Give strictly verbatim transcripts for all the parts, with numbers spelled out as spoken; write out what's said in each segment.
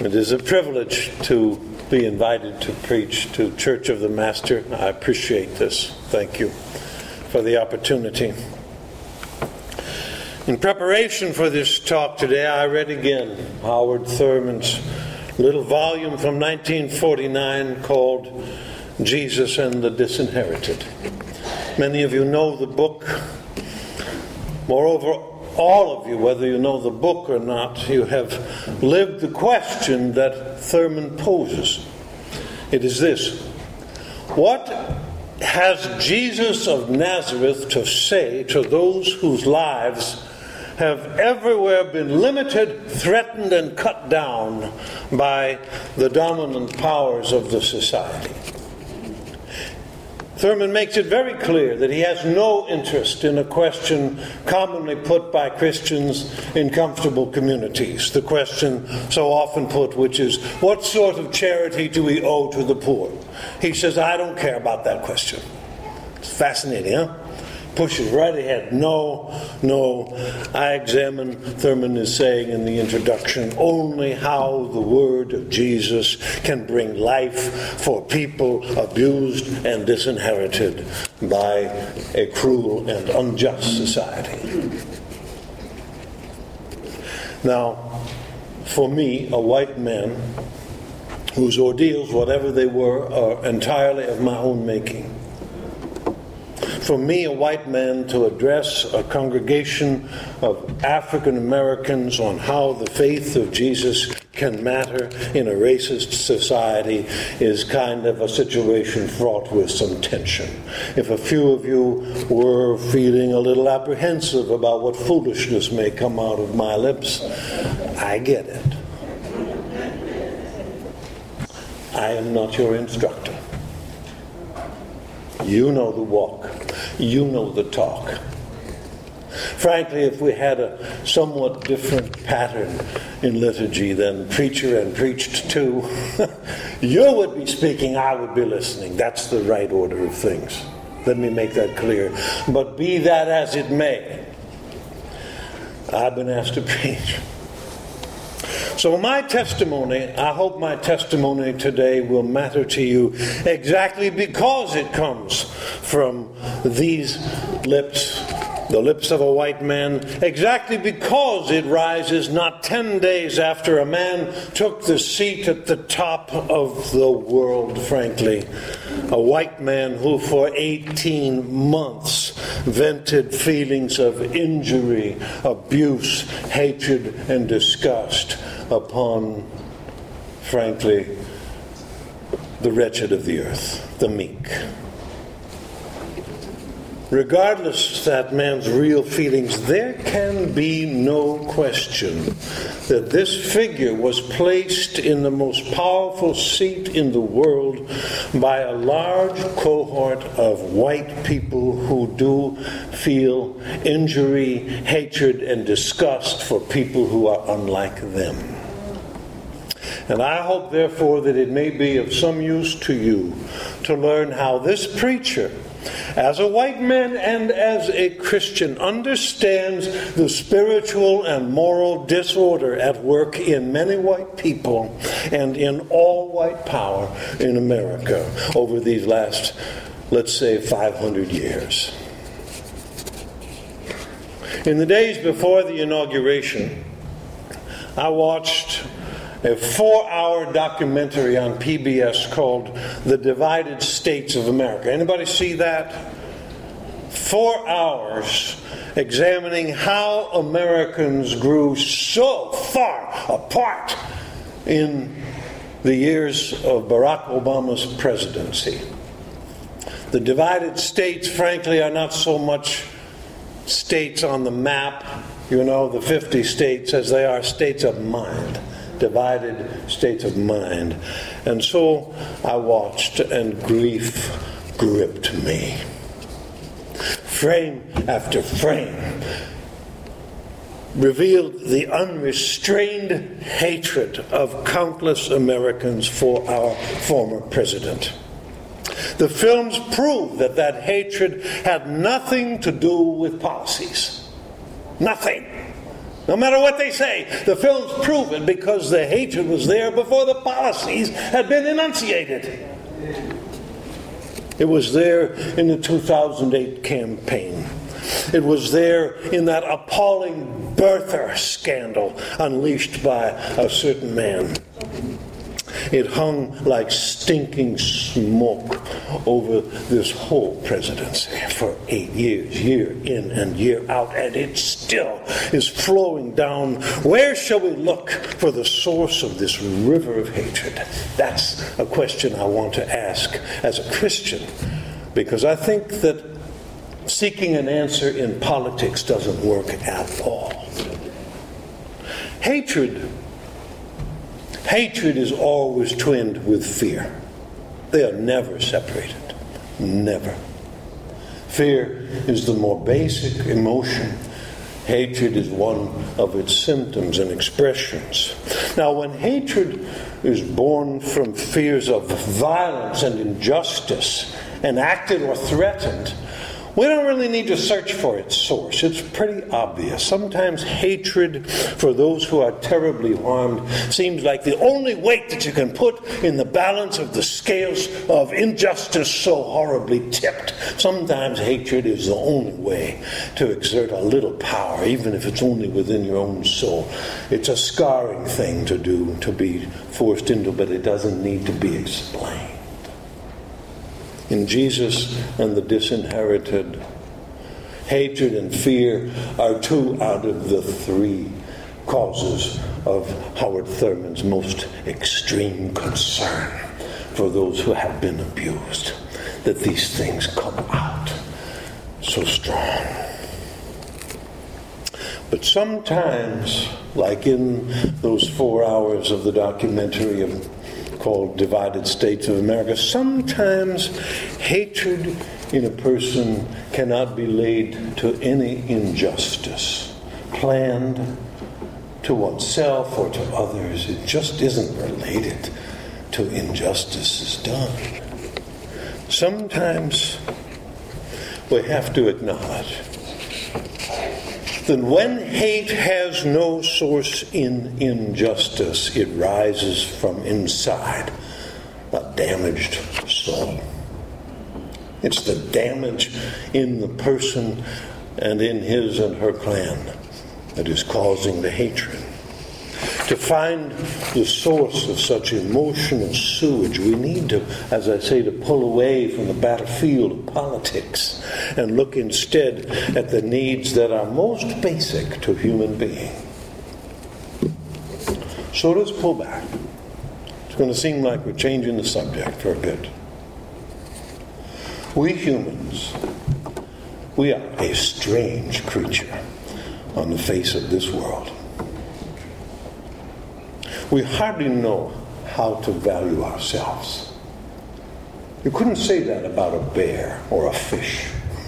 It is a privilege to be invited to preach to Church of the Master. I appreciate this. Thank you for the opportunity. In preparation for this talk today, I read again Howard Thurman's little volume from nineteen forty-nine called Jesus and the Disinherited. Many of you know the book. Moreover, all of you, whether you know the book or not, you have lived the question that Thurman poses. It is this: what has Jesus of Nazareth to say to those whose lives have everywhere been limited, threatened, and cut down by the dominant powers of the society? Thurman makes it very clear that he has no interest in a question commonly put by Christians in comfortable communities. The question so often put, which is, what sort of charity do we owe to the poor? He says, I don't care about that question. It's fascinating, huh? Pushes right ahead. No, no. I examine, Thurman is saying in the introduction, only how the word of Jesus can bring life for people abused and disinherited by a cruel and unjust society. Now, for me, a white man whose ordeals, whatever they were, are entirely of my own making. For me, a white man, to address a congregation of African Americans on how the faith of Jesus can matter in a racist society is kind of a situation fraught with some tension. If a few of you were feeling a little apprehensive about what foolishness may come out of my lips, I get it. I am not your instructor. You know the walk. You know the talk. Frankly, if we had a somewhat different pattern in liturgy than preacher and preached to, you would be speaking, I would be listening. That's the right order of things. Let me make that clear. But be that as it may, I've been asked to preach. So my testimony, I hope my testimony today will matter to you exactly because it comes from these lips, the lips of a white man, exactly because it rises not ten days after a man took the seat at the top of the world, frankly. A white man who for eighteen months vented feelings of injury, abuse, hatred, and disgust upon, frankly, the wretched of the earth, the meek. Regardless that man's real feelings, there can be no question that this figure was placed in the most powerful seat in the world by a large cohort of white people who do feel injury, hatred, and disgust for people who are unlike them. And I hope, therefore, that it may be of some use to you to learn how this preacher, as a white man and as a Christian, understands the spiritual and moral disorder at work in many white people and in all white power in America over these last, let's say, five hundred years. In the days before the inauguration, I watched a four-hour documentary on P B S called The Divided States of America. Anybody see that? Four hours examining how Americans grew so far apart in the years of Barack Obama's presidency. The divided states, frankly, are not so much states on the map, you know, the fifty states, as they are states of mind. Divided states of mind. And so I watched, and grief gripped me. Frame after frame revealed the unrestrained hatred of countless Americans for our former president. The films prove that that hatred had nothing to do with policies. Nothing. No matter what they say, the films prove it because the hatred was there before the policies had been enunciated. It was there in the two thousand eight campaign. It was there in that appalling birther scandal unleashed by a certain man. It hung like stinking smoke over this whole presidency for eight years, year in and year out, and it still is flowing down. Where shall we look for the source of this river of hatred? That's a question I want to ask as a Christian, because I think that seeking an answer in politics doesn't work at all. Hatred Hatred is always twinned with fear. They are never separated. Never. Fear is the more basic emotion. Hatred is one of its symptoms and expressions. Now, when hatred is born from fears of violence and injustice, enacted or threatened, we don't really need to search for its source. It's pretty obvious. Sometimes hatred for those who are terribly harmed seems like the only weight that you can put in the balance of the scales of injustice so horribly tipped. Sometimes hatred is the only way to exert a little power, even if it's only within your own soul. It's a scarring thing to do, to be forced into, but it doesn't need to be explained. In Jesus and the disinherited, hatred and fear are two out of the three causes of Howard Thurman's most extreme concern for those who have been abused, that these things come out so strong. But sometimes, like in those four hours of the documentary of called Divided States of America, sometimes hatred in a person cannot be laid to any injustice planned to oneself or to others. It just isn't related to injustices done. Sometimes we have to acknowledge that when hate has no source in injustice, it rises from inside a damaged soul. It's the damage in the person and in his and her clan that is causing the hatred. To find the source of such emotional sewage, we need to, as I say, to pull away from the battlefield of politics and look instead at the needs that are most basic to human being. So let's pull back. It's going to seem like we're changing the subject for a bit. We humans, we are a strange creature on the face of this world. We hardly know how to value ourselves. You couldn't say that about a bear or a fish.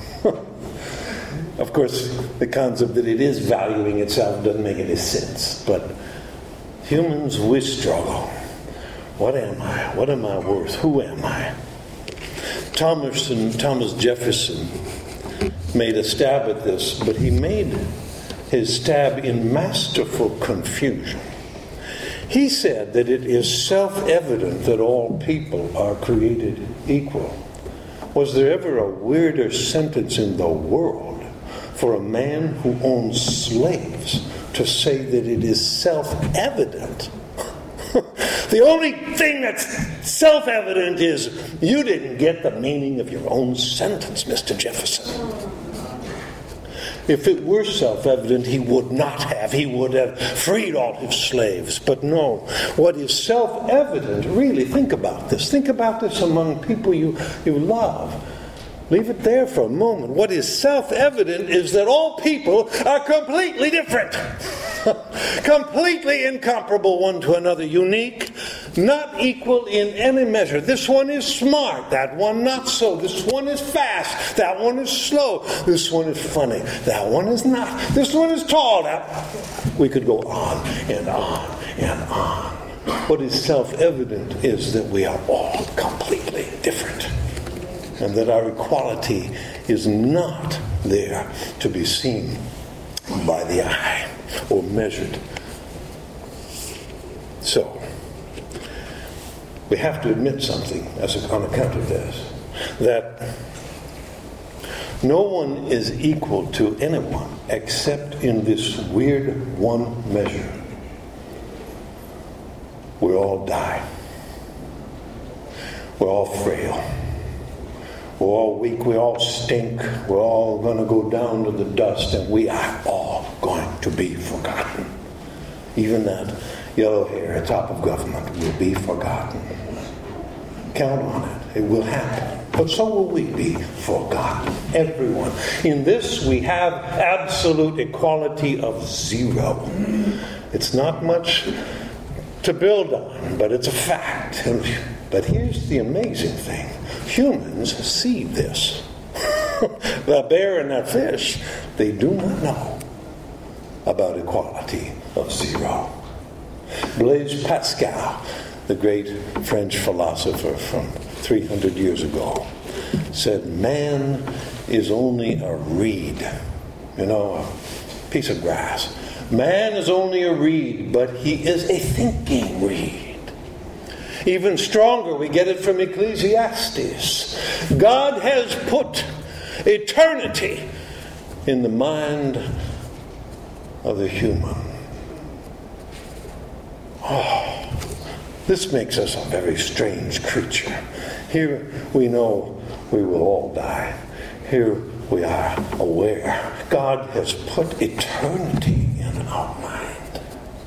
Of course, the concept that it is valuing itself doesn't make any sense. But humans, we struggle. What am I? What am I worth? Who am I? Thomas and Thomas Jefferson made a stab at this, but he made his stab in masterful confusion. He said that it is self-evident that all people are created equal. Was there ever a weirder sentence in the world for a man who owns slaves to say that it is self-evident? The only thing that's self-evident is you didn't get the meaning of your own sentence, Mister Jefferson. If it were self-evident, he would not have. He would have freed all his slaves. But no, what is self-evident, really, think about this. Think about this among people you, you love. Leave it there for a moment. What is self-evident is that all people are completely different. Completely incomparable one to another, unique, not equal in any measure. This one is smart, that one not so. This one is fast, that one is slow. This one is funny, that one is not. This one is tall. That... We could go on and on and on. What is self-evident is that we are all completely different, and that our equality is not there to be seen by the eye. or measured. So, we have to admit something as a, on account of this, that no one is equal to anyone except in this weird one measure. We all die. We're all frail. We're all weak. We all stink. We're all going to go down to the dust, and we are all going to be forgotten. Even that yellow hair at top of government will be forgotten. Count on it. It will happen. But so will we be forgotten. Everyone. In this we have absolute equality of zero. It's not much to build on, but it's a fact. And, but here's the amazing thing. Humans see this. The bear and that fish, they do not know about equality of zero. Blaise Pascal, the great French philosopher from three hundred years ago, said man is only a reed, you know, a piece of grass. Man is only a reed, but he is a thinking reed. Even stronger, we get it from Ecclesiastes. God has put eternity in the mind of the human. Oh, this makes us a very strange creature. Here we know we will all die. Here we are aware God has put eternity in our mind.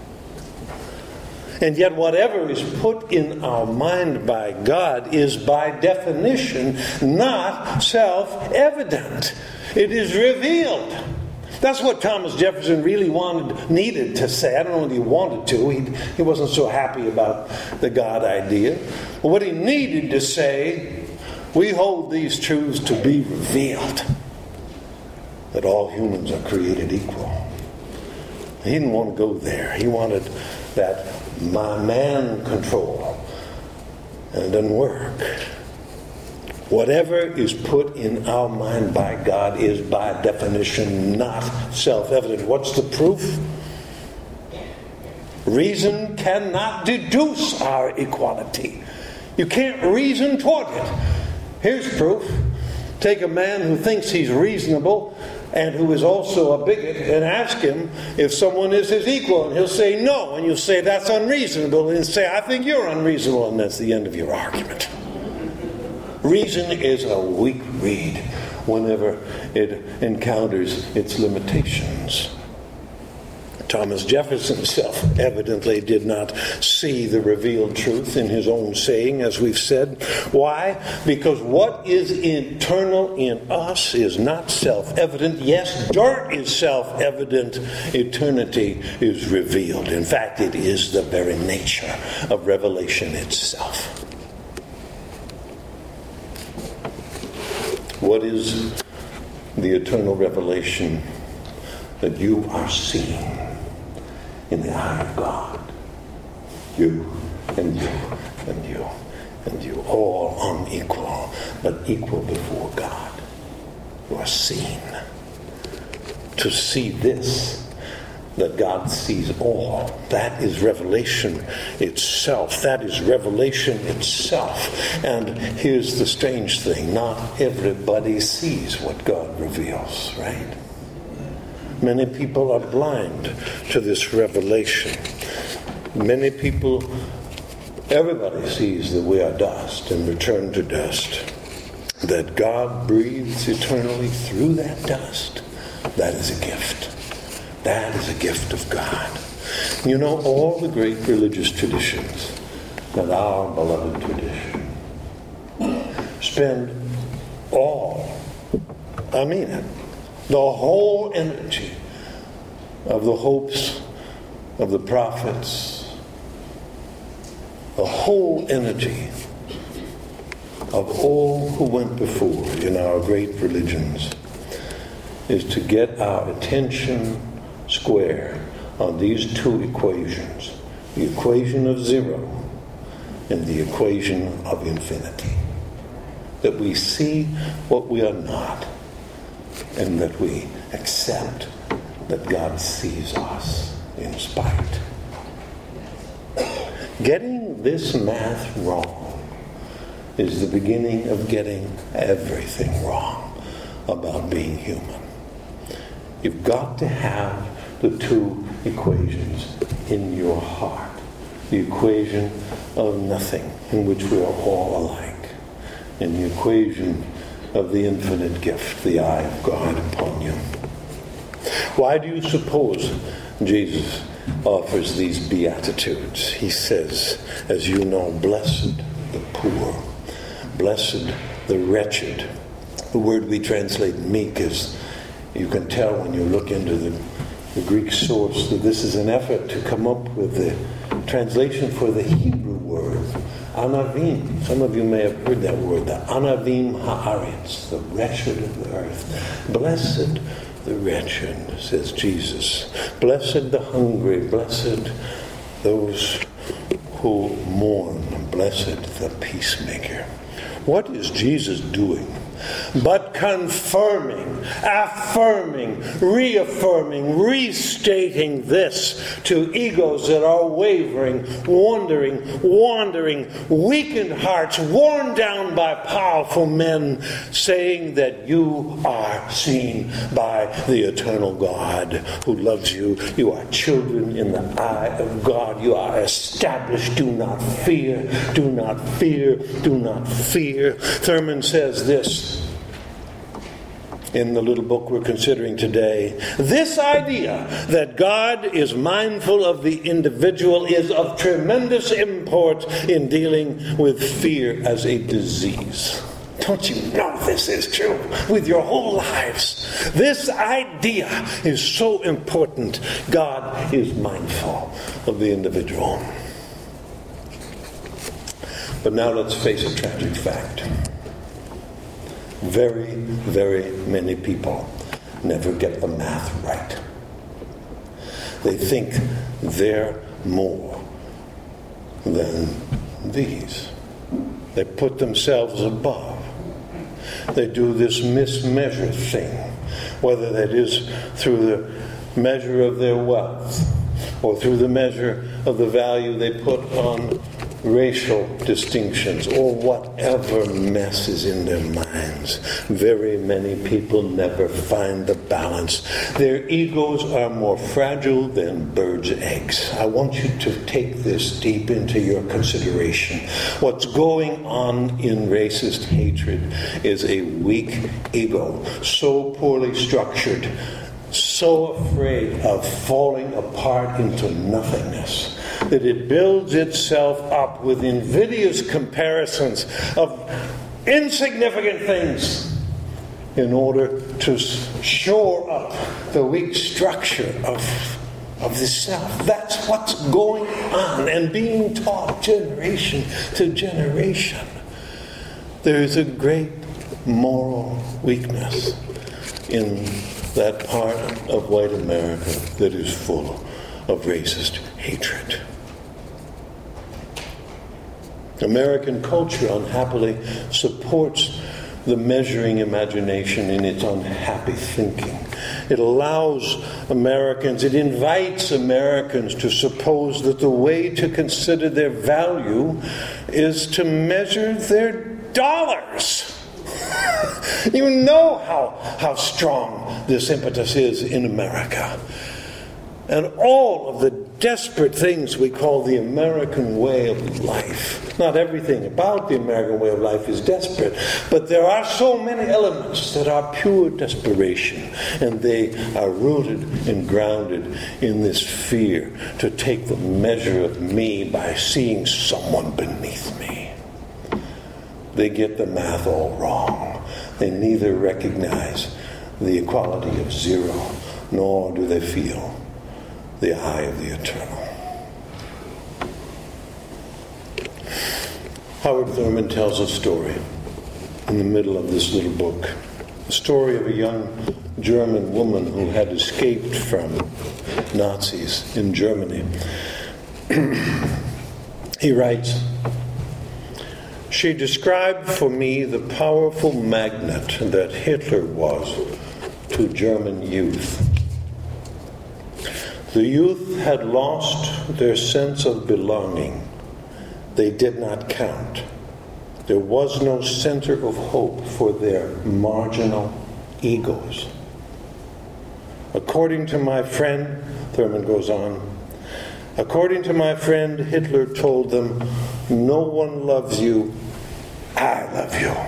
And yet whatever is put in our mind by God is by definition not self-evident. It is revealed. That's what Thomas Jefferson really wanted, needed to say. I don't know what he wanted to. He, he wasn't so happy about the God idea. But what he needed to say, we hold these truths to be revealed. That all humans are created equal. He didn't want to go there. He wanted that my man control. And it doesn't work. Whatever is put in our mind by God is by definition not self-evident. What's the proof? Reason cannot deduce our equality. You can't reason toward it. Here's proof. Take a man who thinks he's reasonable and who is also a bigot and ask him if someone is his equal, and he'll say no, and you'll say that's unreasonable, and he'll say I think you're unreasonable, and that's the end of your argument. Reason is a weak reed whenever it encounters its limitations. Thomas Jefferson himself evidently did not see the revealed truth in his own saying, as we've said. Why? Because what is internal in us is not self-evident. Yes, dirt is self-evident. Eternity is revealed. In fact, it is the very nature of revelation itself. What is the eternal revelation that you are seeing in the eye of God? You and you and you and you, all unequal, but equal before God. You are seen. To see this, that God sees all, that is revelation itself. That is revelation itself. And here's the strange thing. Not everybody sees what God reveals, right? Many people are blind to this revelation. Many people, everybody sees that we are dust and return to dust. That God breathes eternally through that dust. That is a gift. That is a gift of God. You know, all the great religious traditions, that our beloved tradition, spend all, I mean it, the whole energy of the hopes of the prophets, the whole energy of all who went before in our great religions is to get our attention square on these two equations, the equation of zero and the equation of infinity. That we see what we are not, and that we accept that God sees us in spite. Getting this math wrong is the beginning of getting everything wrong about being human. You've got to have the two equations in your heart. The equation of nothing, in which we are all alike, and the equation of the infinite gift, the eye of God upon you. Why do you suppose Jesus offers these Beatitudes? He says, as you know, blessed the poor, blessed the wretched. The word we translate meek is, you can tell when you look into the, the Greek source that this is an effort to come up with the translation for the Hebrew word, anavim. Some of you may have heard that word, the anavim haaretz, the wretched of the earth. Blessed the wretched, says Jesus. Blessed the hungry, blessed those who mourn, blessed the peacemaker. What is Jesus doing? But confirming, affirming, reaffirming, restating this to egos that are wavering, wandering, wandering, weakened hearts, worn down by powerful men, saying that you are seen by the eternal God who loves you. You are children in the eye of God. You are established. Do not fear. Do not fear. Do not fear. Thurman says this in the little book we're considering today. This idea that God is mindful of the individual is of tremendous import in dealing with fear as a disease. Don't you know this is true with your whole lives? This idea is so important. God is mindful of the individual. But now let's face a tragic fact. Very, very many people never get the math right. They think they're more than these. They put themselves above. They do this mismeasure thing, whether that is through the measure of their wealth or through the measure of the value they put on racial distinctions, or whatever mess is in their minds. Very many people never find the balance. Their egos are more fragile than birds' eggs. I want you to take this deep into your consideration. What's going on in racist hatred is a weak ego, so poorly structured, so afraid of falling apart into nothingness, that it builds itself up with invidious comparisons of insignificant things in order to shore up the weak structure of, of the self. That's what's going on and being taught generation to generation. There is a great moral weakness in that part of white America that is full of racist hatred. American culture, unhappily, supports the measuring imagination in its unhappy thinking. It allows Americans, it invites Americans to suppose that the way to consider their value is to measure their dollars. You know how, how strong this impetus is in America. And all of the desperate things we call the American way of life. Not everything about the American way of life is desperate, but there are so many elements that are pure desperation, and they are rooted and grounded in this fear to take the measure of me by seeing someone beneath me. They get the math all wrong. They neither recognize the equality of zero, nor do they feel the eye of the eternal. Howard Thurman tells a story in the middle of this little book. The story of a young German woman who had escaped from Nazis in Germany. He writes, "She described for me the powerful magnet that Hitler was to German youth. The youth had lost their sense of belonging. They did not count. There was no center of hope for their marginal egos. According to my friend, Thurman goes on, according to my friend, Hitler told them, no one loves you, I love you.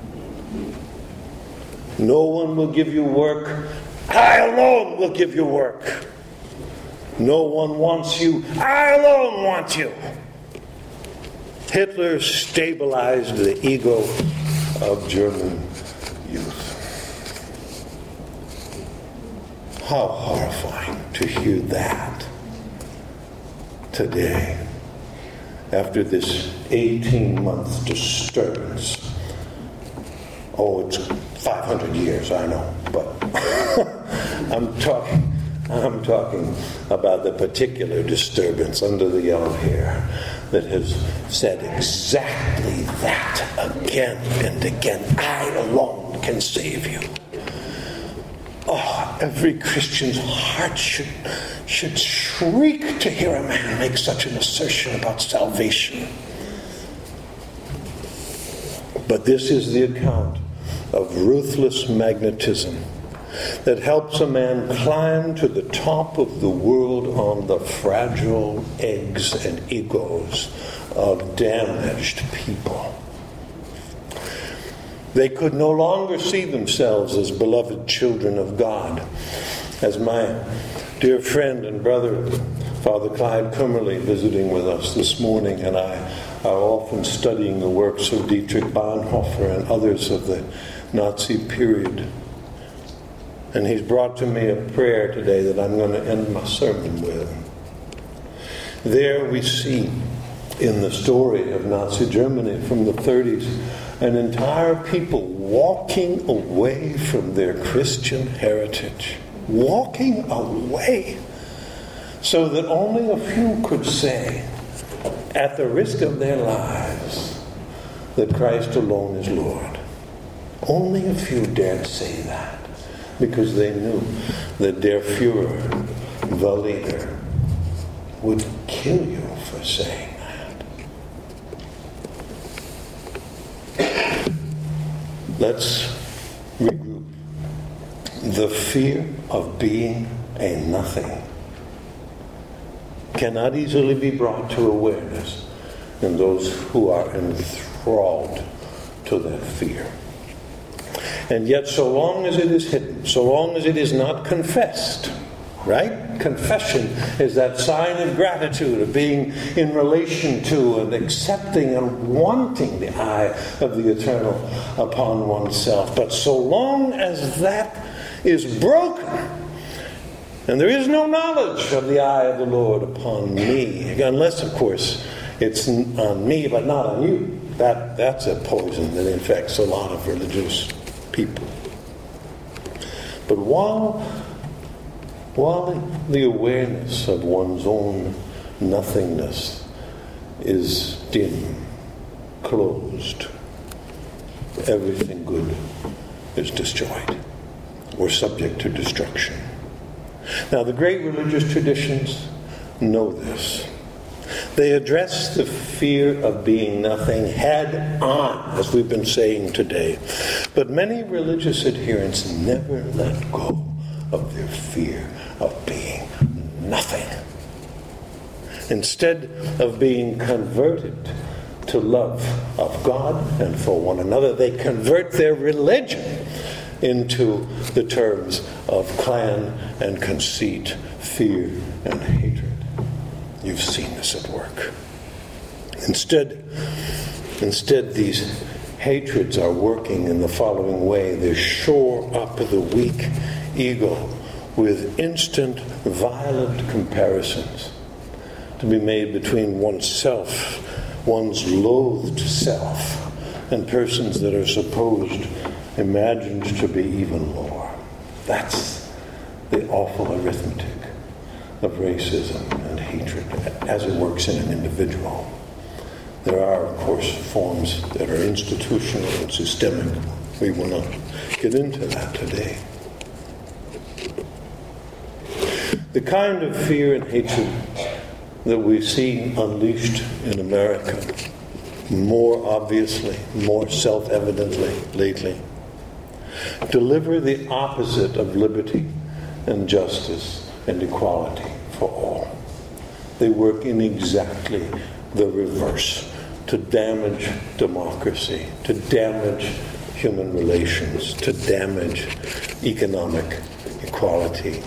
No one will give you work, I alone will give you work. No one wants you, I alone want you. Hitler stabilized the ego of German youth. How horrifying to hear that today, after this eighteen-month disturbance. Oh, it's five hundred years, I know, but I'm talking I'm talking about the particular disturbance under the yellow hair that has said exactly that again and again. I alone can save you. Oh, every Christian's heart should, should shriek to hear a man make such an assertion about salvation. But this is the account of ruthless magnetism that helps a man climb to the top of the world on the fragile eggs and egos of damaged people. They could no longer see themselves as beloved children of God. As my dear friend and brother, Father Clyde Kummerly, visiting with us this morning, and I are often studying the works of Dietrich Bonhoeffer and others of the Nazi period. And he's brought to me a prayer today that I'm going to end my sermon with. There we see in the story of Nazi Germany from the thirties an entire people walking away from their Christian heritage. Walking away so that only a few could say, at the risk of their lives, that Christ alone is Lord. Only a few dared say that, because they knew that their Führer, the leader, would kill you for saying that. Let's regroup. The fear of being a nothing cannot easily be brought to awareness in those who are enthralled to that fear. And yet, so long as it is hidden, so long as it is not confessed, right? Confession is that sign of gratitude, of being in relation to and accepting and wanting the eye of the eternal upon oneself. But so long as that is broken, and there is no knowledge of the eye of the Lord upon me, unless, of course, it's on me but not on you. That, that's a poison that infects a lot of religious people. But while, while the awareness of one's own nothingness is dim, closed, everything good is destroyed or subject to destruction. Now, the great religious traditions know this. They address the fear of being nothing head on, as we've been saying today. But many religious adherents never let go of their fear of being nothing. Instead of being converted to love of God and for one another, they convert their religion into the terms of clan and conceit, fear and hatred. You've seen this at work. Instead, instead, these hatreds are working in the following way. They shore up the weak ego with instant, violent comparisons to be made between oneself, one's loathed self, and persons that are supposed, imagined to be even lower. That's the awful arithmetic of racism and hatred as it works in an individual. There are, of course, forms that are institutional and systemic. We will not get into that today. The kind of fear and hatred that we've seen unleashed in America more obviously, more self-evidently lately, deliver the opposite of liberty and justice and equality for all. They work in exactly the reverse, to damage democracy, to damage human relations, to damage economic equality.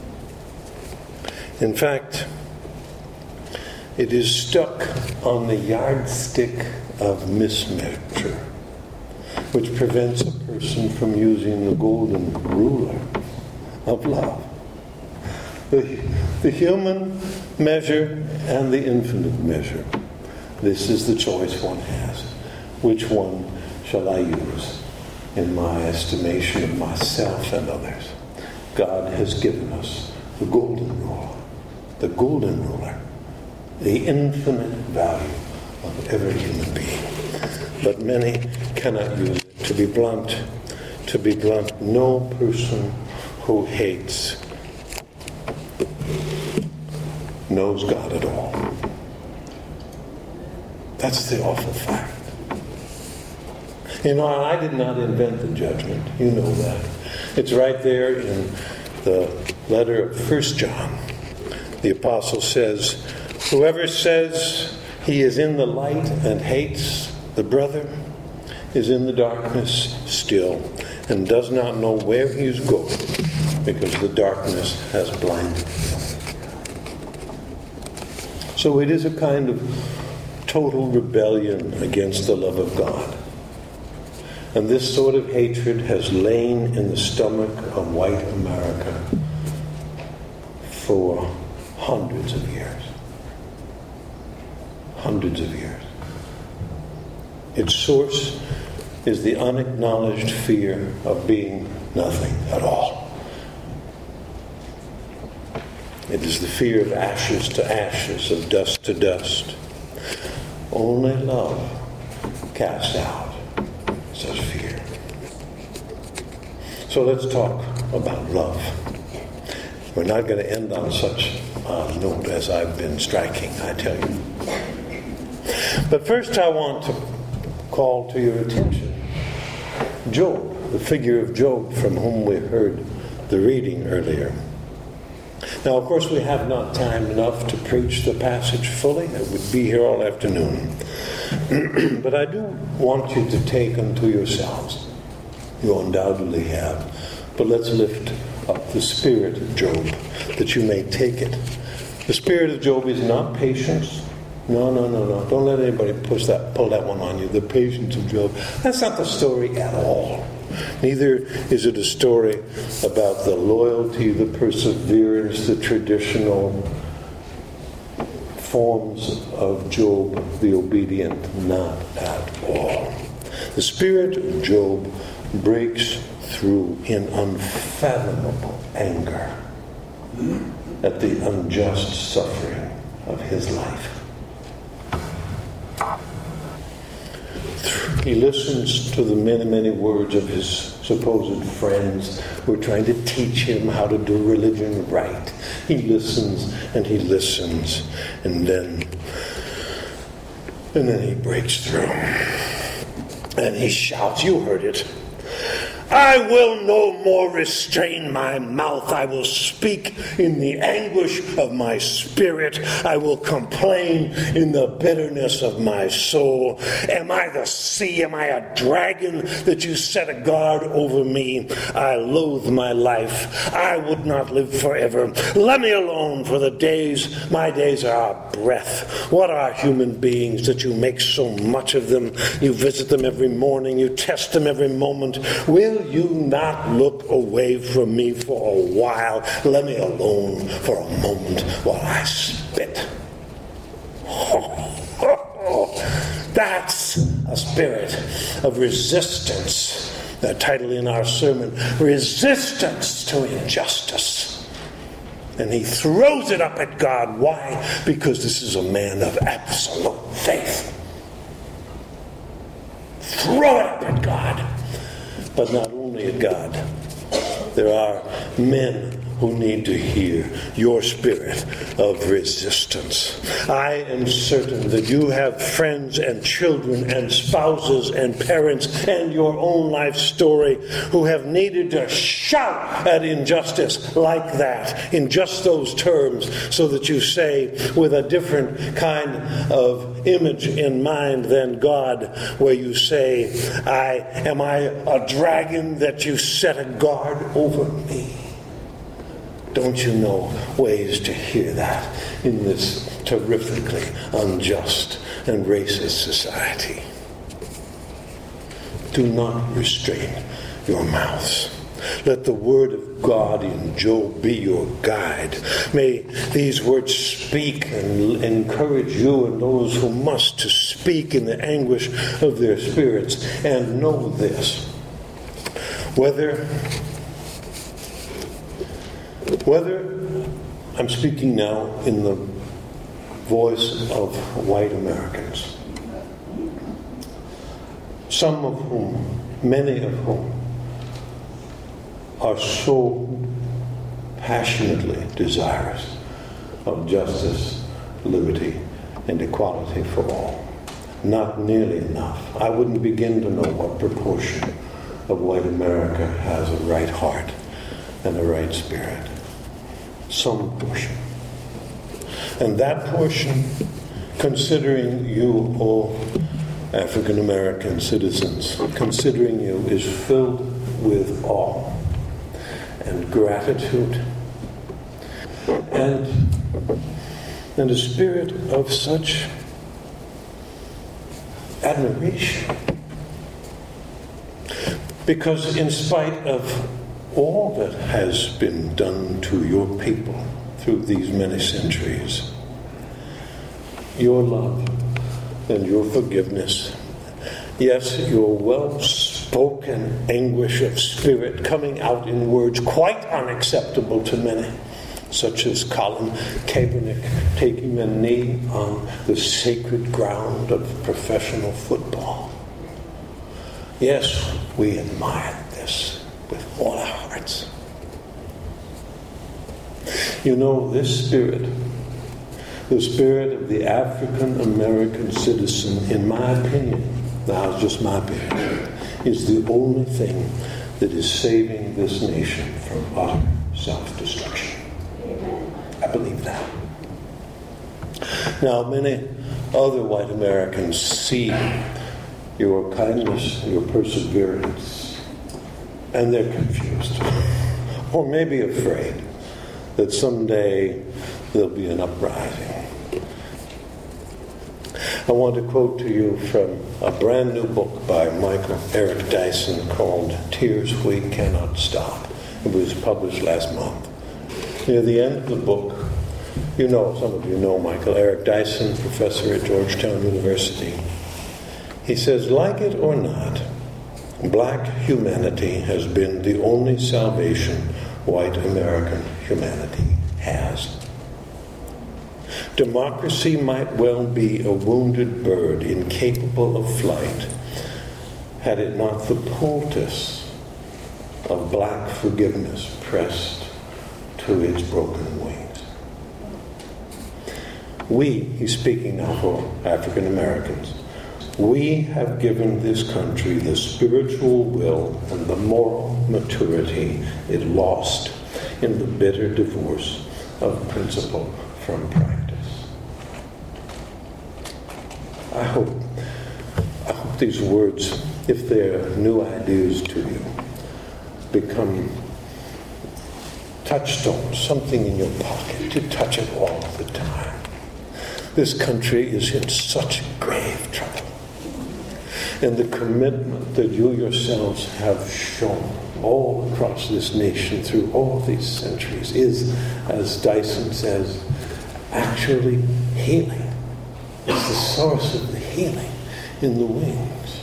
In fact, it is stuck on the yardstick of mismeasure, which prevents a person from using the golden ruler of love. The, the human measure and the infinite measure. This is the choice one has. Which one shall I use in my estimation of myself and others? God has given us the golden rule, the golden ruler, the infinite value of every human being. But many cannot use it. To be blunt, to be blunt, no person who hates knows God at all. That's the awful fact. You know, I did not invent the judgment. You know that. It's right there in the letter of First John. The apostle says, whoever says he is in the light and hates the brother is in the darkness still and does not know where he is going because the darkness has blinded him. So it is a kind of total rebellion against the love of God. And this sort of hatred has lain in the stomach of white America for hundreds of years. Hundreds of years. Its source is the unacknowledged fear of being nothing at all. It is the fear of ashes to ashes, of dust to dust. Only love casts out such fear. So let's talk about love. We're not going to end on such a note as I've been striking, I tell you. But first I want to call to your attention Job, the figure of Job from whom we heard the reading earlier. Now, of course, we have not time enough to preach the passage fully. I would be here all afternoon. But I do want you to take unto yourselves. You undoubtedly have. But let's lift up the spirit of Job, that you may take it. The spirit of Job is not patience. No, no, no, no. Don't let anybody push that, pull that one on you. The patience of Job. That's not the story at all. Neither is it a story about the loyalty, the perseverance, the traditional forms of Job, the obedient. Not at all. The spirit of Job breaks through in unfathomable anger at the unjust suffering of his life. He listens to the many, many words of his supposed friends who are trying to teach him how to do religion right. He listens and he listens, and then, and then he breaks through. And he shouts, you heard it. I will no more restrain my mouth. I will speak in the anguish of my spirit. I will complain in the bitterness of my soul. Am I the sea? Am I a dragon that you set a guard over me? I loathe my life. I would not live forever. Let me alone, for the days, my days are a breath. What are human beings that you make so much of them? You visit them every morning. You test them every moment. Will you not look away from me for a while? Let me alone for a moment while I spit. Oh, oh, oh. That's a spirit of resistance. The title in our sermon, Resistance to Injustice. And he throws it up at God. Why? Because this is a man of absolute faith. Throw it up at God. But not only at God. There are men who need to hear your spirit of resistance. I am certain that you have friends and children and spouses and parents and your own life story who have needed to shout at injustice like that, in just those terms, so that you say with a different kind of image in mind than God, where you say, I am I a dragon that you set a guard over me? Don't you know ways to hear that in this terrifically unjust and racist society? Do not restrain your mouths. Let the word of God in Job be your guide. May these words speak and encourage you and those who must to speak in the anguish of their spirits. And know this, whether, whether I'm speaking now in the voice of white Americans, some of whom, many of whom, are so passionately desirous of justice, liberty, and equality for all. Not nearly enough. I wouldn't begin to know what proportion of white America has a right heart and a right spirit. Some portion. And that portion, considering you all African American citizens, considering you, is filled with awe and gratitude and and a spirit of such admiration, because in spite of all that has been done to your people through these many centuries, your love and your forgiveness, yes, your well-spoken anguish of spirit coming out in words quite unacceptable to many, such as Colin Kaepernick taking a knee on the sacred ground of professional football. Yes, we admire this with all our hearts. You know, this spirit, the spirit of the African American citizen, in my opinion, now it's just my opinion, is the only thing that is saving this nation from utter self-destruction. I believe that. Now, many other white Americans see your kindness, your perseverance, and they're confused, or maybe afraid that someday there'll be an uprising. I want to quote to you from a brand new book by Michael Eric Dyson called Tears We Cannot Stop. It was published last month. Near the end of the book, you know, some of you know Michael Eric Dyson, professor at Georgetown University. He says, like it or not, black humanity has been the only salvation white American humanity has. Democracy might well be a wounded bird incapable of flight had it not the poultice of black forgiveness pressed to its broken wings. We, he's speaking now for African Americans, we have given this country the spiritual will and the moral maturity it lost in the bitter divorce of principle from practice. I hope, I hope these words, if they're new ideas to you, become touchstones, something in your pocket to touch it all the time. This country is in such grave trouble. And the commitment that you yourselves have shown all across this nation through all these centuries is, as Dyson says, actually healing. It's the source of the healing in the wings.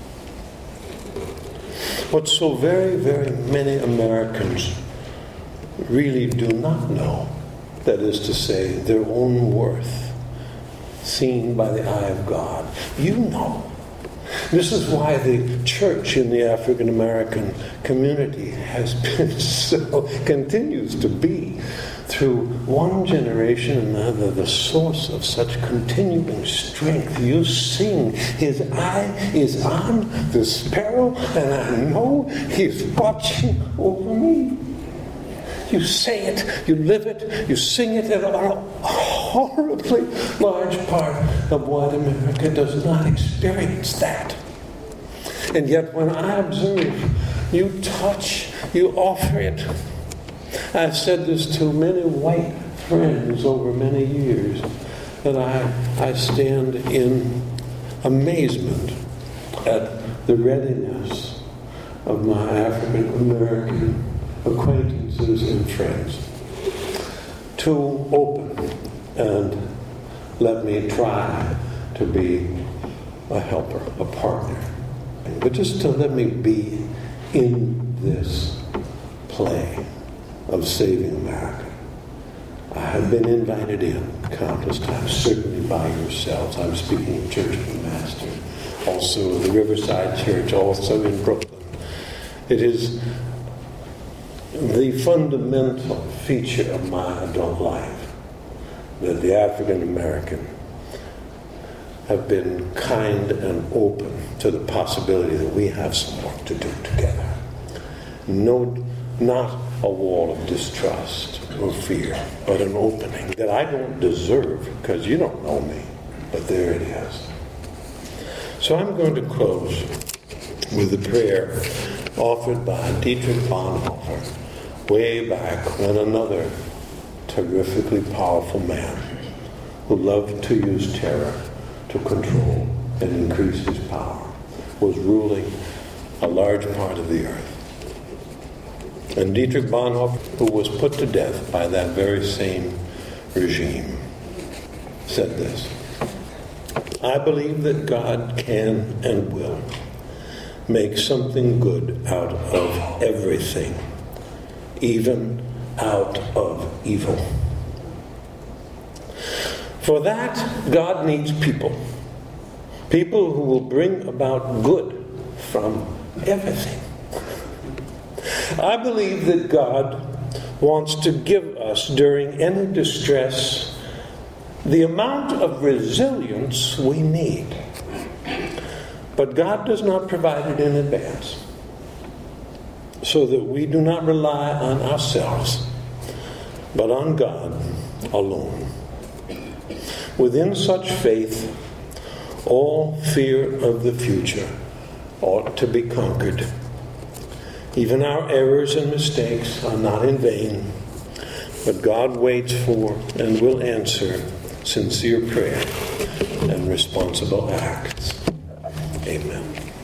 What so very, very many Americans really do not know, that is to say, their own worth, seen by the eye of God. You know This is why the church in the African American community has been so, continues to be, through one generation and another, the source of such continuing strength. You sing, His eye is on the sparrow, and I know He's watching over me. You say it, you live it, you sing it, and a horribly large part of white America does not experience that. And yet when I observe, you touch, you offer it. I've said this to many white friends over many years, that I, I stand in amazement at the readiness of my African American acquaintances and friends to open and let me try to be a helper, a partner, but just to let me be in this play of saving America. I have been invited in countless times, certainly by yourselves. I'm speaking of Church of the Master, also the Riverside Church, also in Brooklyn. It is the fundamental feature of my adult life that the African American have been kind and open to the possibility that we have some work to do together. No, not a wall of distrust or fear, but an opening that I don't deserve because you don't know me, but there it is. So I'm going to close with a prayer offered by Dietrich Bonhoeffer way back when another terrifically powerful man who loved to use terror to control and increase his power was ruling a large part of the earth. And Dietrich Bonhoeffer, who was put to death by that very same regime, said this: I believe that God can and will make something good out of everything, even out of evil. For that, God needs people. People who will bring about good from everything. I believe that God wants to give us, during any distress, the amount of resilience we need. But God does not provide it in advance, so that we do not rely on ourselves, but on God alone. Within such faith, all fear of the future ought to be conquered. Even our errors and mistakes are not in vain, but God waits for and will answer sincere prayer and responsible acts. Amen.